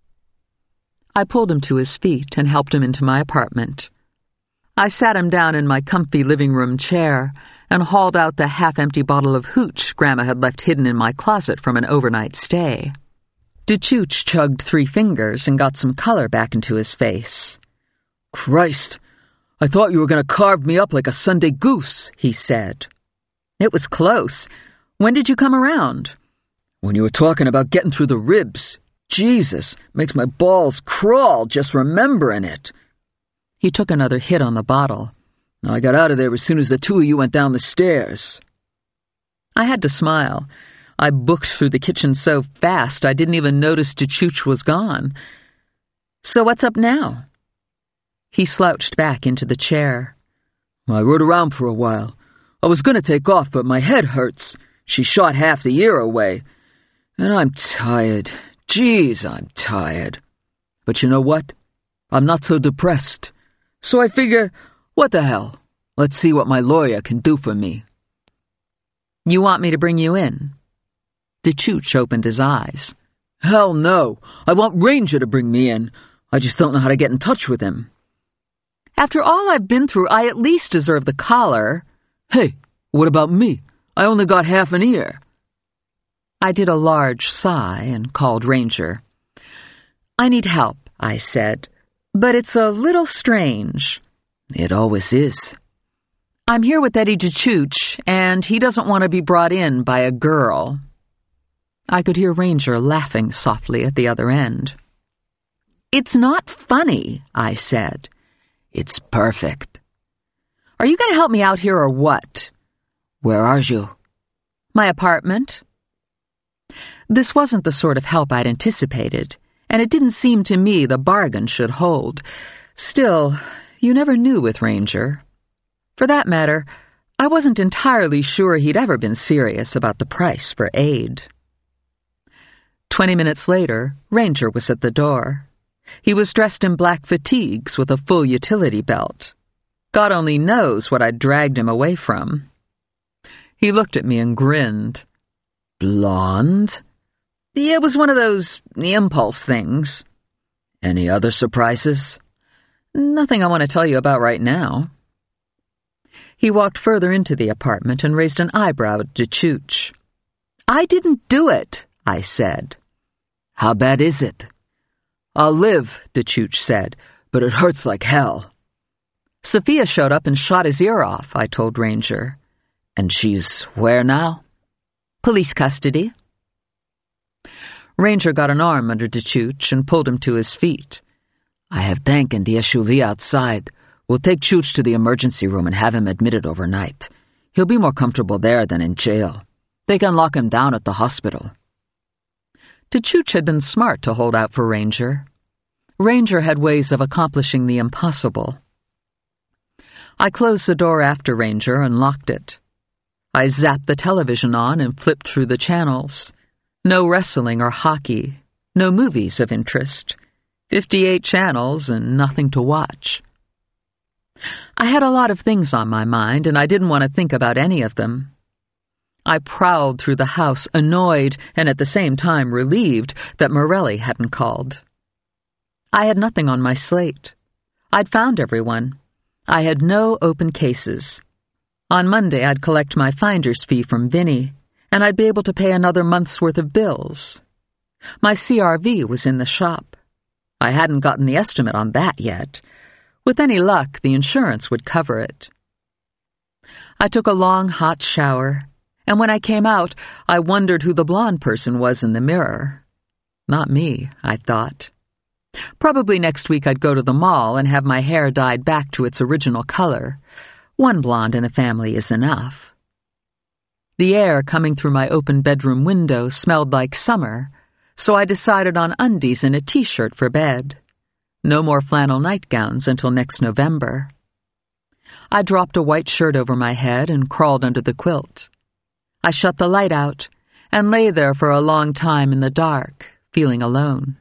I pulled him to his feet and helped him into my apartment. I sat him down in my comfy living room chair and hauled out the half-empty bottle of hooch Grandma had left hidden in my closet from an overnight stay. DeChooch chugged three fingers and got some color back into his face. Christ, I thought you were going to carve me up like a Sunday goose, he said. It was close. When did you come around? When you were talking about getting through the ribs. Jesus, makes my balls crawl just remembering it. He took another hit on the bottle. I got out of there as soon as the two of you went down the stairs. I had to smile. I booked through the kitchen so fast I didn't even notice DeChooch was gone. So what's up now? He slouched back into the chair. I rode around for a while. I was going to take off, but my head hurts. She shot half the year away. And I'm tired. Geez, I'm tired. But you know what? I'm not so depressed. So I figure, what the hell? Let's see what my lawyer can do for me. You want me to bring you in? DeChooch opened his eyes. Hell no. I want Ranger to bring me in. I just don't know how to get in touch with him. After all I've been through, I at least deserve the collar. Hey, what about me? I only got half an ear. I did a large sigh and called Ranger. I need help, I said. But it's a little strange. It always is. I'm here with Eddie DeChooch, and he doesn't want to be brought in by a girl. I could hear Ranger laughing softly at the other end. It's not funny, I said. It's perfect. Are you going to help me out here or what? Where are you? My apartment. This wasn't the sort of help I'd anticipated, and it didn't seem to me the bargain should hold. Still, you never knew with Ranger. For that matter, I wasn't entirely sure he'd ever been serious about the price for aid. Twenty minutes later, Ranger was at the door. He was dressed in black fatigues with a full utility belt. God only knows what I'd dragged him away from. He looked at me and grinned. Blonde? It was one of those impulse things. Any other surprises? Nothing I want to tell you about right now. He walked further into the apartment and raised an eyebrow at DeChooch. I didn't do it, I said. How bad is it? I'll live, DeChooch said, but it hurts like hell. Sophia showed up and shot his ear off, I told Ranger. And she's where now? Police custody. Ranger got an arm under DeChooch and pulled him to his feet. I have Tank and the S U V outside. We'll take Chooch to the emergency room and have him admitted overnight. He'll be more comfortable there than in jail. They can lock him down at the hospital. DeChooch had been smart to hold out for Ranger. Ranger had ways of accomplishing the impossible. I closed the door after Ranger and locked it. I zapped the television on and flipped through the channels. No wrestling or hockey, no movies of interest. Fifty-eight channels and nothing to watch. I had a lot of things on my mind, and I didn't want to think about any of them. I prowled through the house, annoyed and at the same time relieved that Morelli hadn't called. I had nothing on my slate. I'd found everyone. I had no open cases. On Monday, I'd collect my finder's fee from Vinny, and I'd be able to pay another month's worth of bills. My C R V was in the shop. I hadn't gotten the estimate on that yet. With any luck, the insurance would cover it. I took a long, hot shower, and when I came out, I wondered who the blonde person was in the mirror. Not me, I thought. Probably next week I'd go to the mall and have my hair dyed back to its original color. One blonde in the family is enough. The air coming through my open bedroom window smelled like summer, so I decided on undies and a t-shirt for bed. No more flannel nightgowns until next November. I dropped a white shirt over my head and crawled under the quilt. I shut the light out and lay there for a long time in the dark, feeling alone.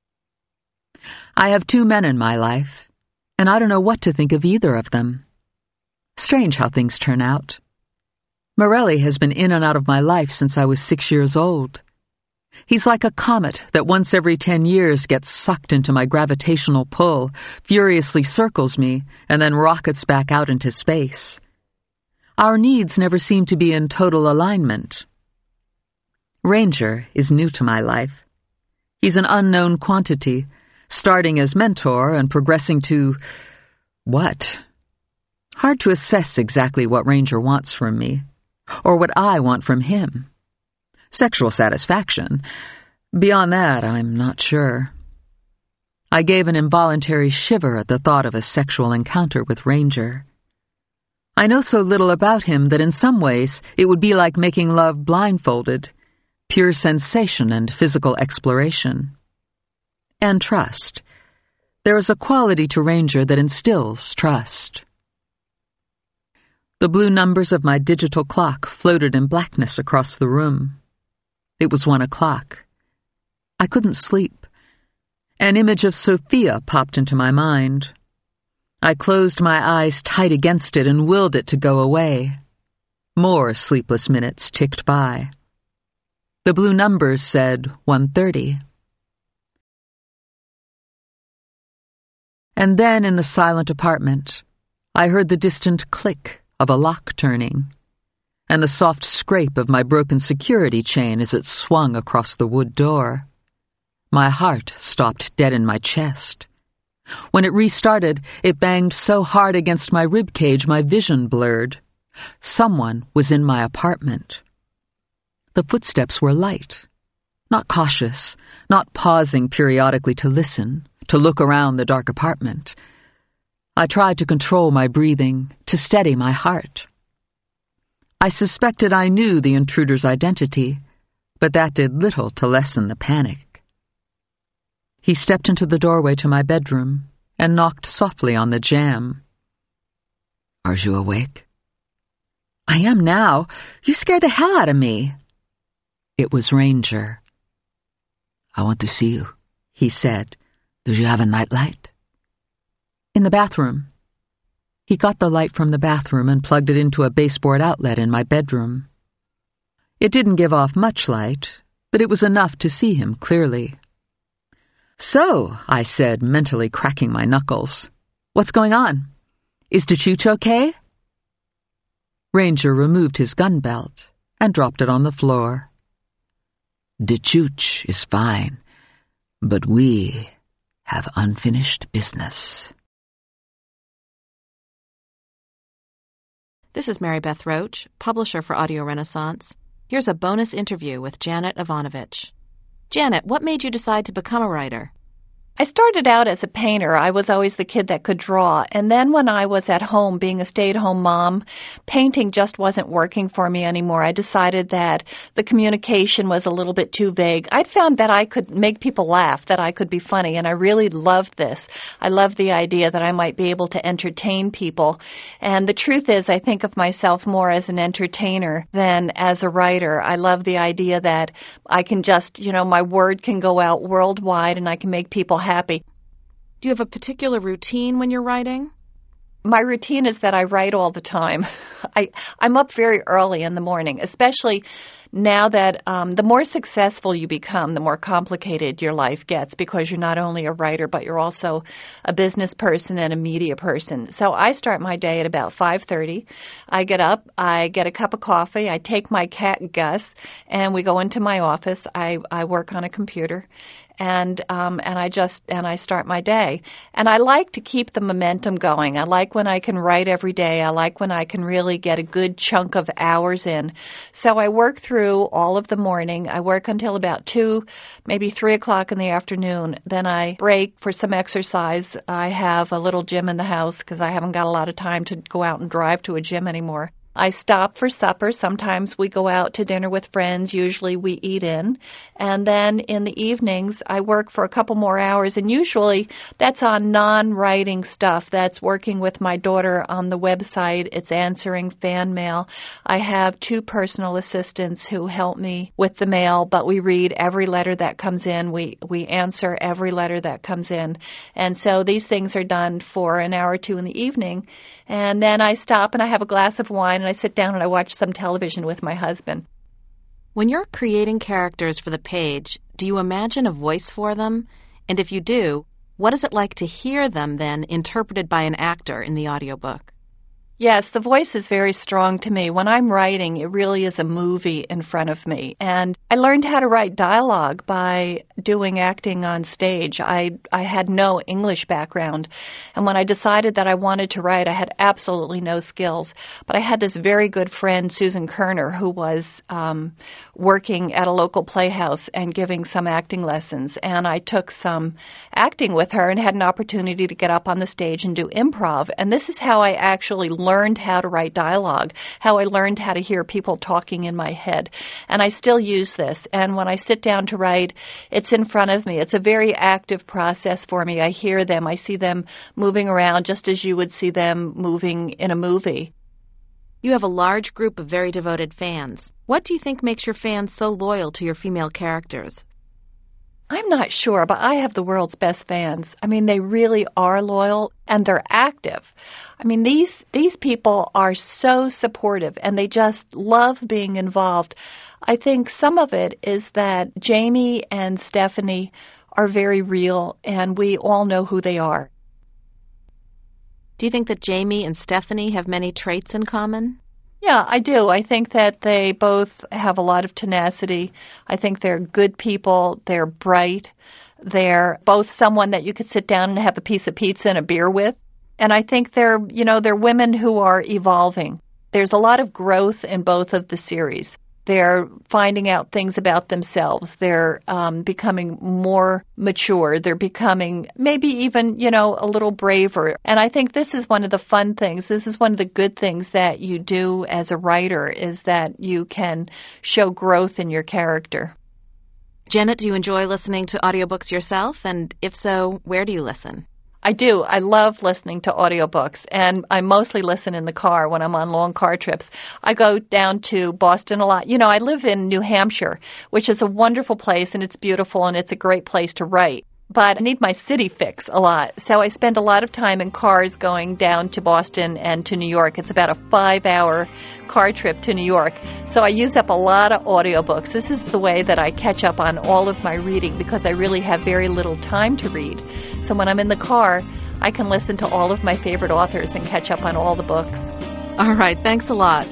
I have two men in my life, and I don't know what to think of either of them. Strange how things turn out. Morelli has been in and out of my life since I was six years old. He's like a comet that once every ten years gets sucked into my gravitational pull, furiously circles me, and then rockets back out into space. Our needs never seem to be in total alignment. Ranger is new to my life. He's an unknown quantity, starting as mentor and progressing to... what? Hard to assess exactly what Ranger wants from me, or what I want from him. Sexual satisfaction. Beyond that, I'm not sure. I gave an involuntary shiver at the thought of a sexual encounter with Ranger. I know so little about him that in some ways it would be like making love blindfolded, pure sensation and physical exploration. And trust. There is a quality to Ranger that instills trust. The blue numbers of my digital clock floated in blackness across the room. It was one o'clock. I couldn't sleep. An image of Sophia popped into my mind. I closed my eyes tight against it and willed it to go away. More sleepless minutes ticked by. The blue numbers said one thirty. And then in the silent apartment, I heard the distant click of a lock turning, and the soft scrape of my broken security chain as it swung across the wood door. My heart stopped dead in my chest. When it restarted, it banged so hard against my rib cage my vision blurred. Someone was in my apartment. The footsteps were light, not cautious, not pausing periodically to listen, to look around the dark apartment. I tried to control my breathing, to steady my heart. I suspected I knew the intruder's identity, but that did little to lessen the panic. He stepped into the doorway to my bedroom and knocked softly on the jamb. Are you awake? I am now. You scared the hell out of me. It was Ranger. I want to see you, he said. Do you have a nightlight? In the bathroom. He got the light from the bathroom and plugged it into a baseboard outlet in my bedroom. It didn't give off much light, but it was enough to see him clearly. So, I said, mentally cracking my knuckles, what's going on? Is DeChooch okay? Ranger removed his gun belt and dropped it on the floor. DeChooch is fine, but we have unfinished business. This is Mary Beth Roach, publisher for Audio Renaissance. Here's a bonus interview with Janet Evanovich. Janet, what made you decide to become a writer? I started out as a painter. I was always the kid that could draw. And then when I was at home being a stay-at-home mom, painting just wasn't working for me anymore. I decided that the communication was a little bit too vague. I'd found that I could make people laugh, that I could be funny, and I really loved this. I loved the idea that I might be able to entertain people. And the truth is, I think of myself more as an entertainer than as a writer. I love the idea that I can just, you know, my word can go out worldwide and I can make people happy. Do you have a particular routine when you're writing? My routine is that I write all the time. I, I'm up very early in the morning, especially now that um, the more successful you become, the more complicated your life gets because you're not only a writer, but you're also a business person and a media person. So I start my day at about five thirty. I get up, I get a cup of coffee, I take my cat Gus, and we go into my office. I, I work on a computer. And um, and I just and I start my day. And I like to keep the momentum going. I like when I can write every day. I like when I can really get a good chunk of hours in. So I work through all of the morning. I work until about two, maybe three o'clock in the afternoon. Then I break for some exercise. I have a little gym in the house because I haven't got a lot of time to go out and drive to a gym anymore. I stop for supper. Sometimes we go out to dinner with friends. Usually we eat in. And then in the evenings, I work for a couple more hours. And usually that's on non-writing stuff. That's working with my daughter on the website. It's answering fan mail. I have two personal assistants who help me with the mail, but we read every letter that comes in. We, we answer every letter that comes in. And so these things are done for an hour or two in the evening. And then I stop and I have a glass of wine and I sit down and I watch some television with my husband. When you're creating characters for the page, do you imagine a voice for them? And if you do, what is it like to hear them then interpreted by an actor in the audiobook? Yes, the voice is very strong to me. When I'm writing, it really is a movie in front of me. And I learned how to write dialogue by doing acting on stage. I, I had no English background. And when I decided that I wanted to write, I had absolutely no skills. But I had this very good friend, Susan Kerner, who was um, working at a local playhouse and giving some acting lessons. And I took some acting with her and had an opportunity to get up on the stage and do improv. And this is how I actually learned learned how to write dialogue, how I learned how to hear people talking in my head. And I still use this. And when I sit down to write, it's in front of me. It's a very active process for me. I hear them. I see them moving around just as you would see them moving in a movie. You have a large group of very devoted fans. What do you think makes your fans so loyal to your female characters? I'm not sure, but I have the world's best fans. I mean, they really are loyal and they're active. I mean, these these people are so supportive and they just love being involved. I think some of it is that Jamie and Stephanie are very real and we all know who they are. Do you think that Jamie and Stephanie have many traits in common? Yeah, I do. I think that they both have a lot of tenacity. I think they're good people. They're bright. They're both someone that you could sit down and have a piece of pizza and a beer with. And I think they're, you know, they're women who are evolving. There's a lot of growth in both of the series. They're finding out things about themselves. They're um, becoming more mature. They're becoming maybe even, you know, a little braver. And I think this is one of the fun things. This is one of the good things that you do as a writer, is that you can show growth in your character. Janet, do you enjoy listening to audiobooks yourself? And if so, where do you listen? I do. I love listening to audiobooks, and I mostly listen in the car when I'm on long car trips. I go down to Boston a lot. You know, I live in New Hampshire, which is a wonderful place, and it's beautiful, and it's a great place to write. But I need my city fix a lot, so I spend a lot of time in cars going down to Boston and to New York. It's about a five-hour car trip to New York, so I use up a lot of audiobooks. This is the way that I catch up on all of my reading, because I really have very little time to read. So when I'm in the car, I can listen to all of my favorite authors and catch up on all the books. All right, thanks a lot.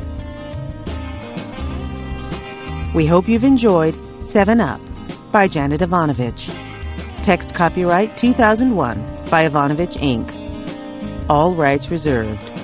We hope you've enjoyed Seven Up by Janet Evanovich. Text copyright two thousand one by Evanovich, Incorporated. All rights reserved.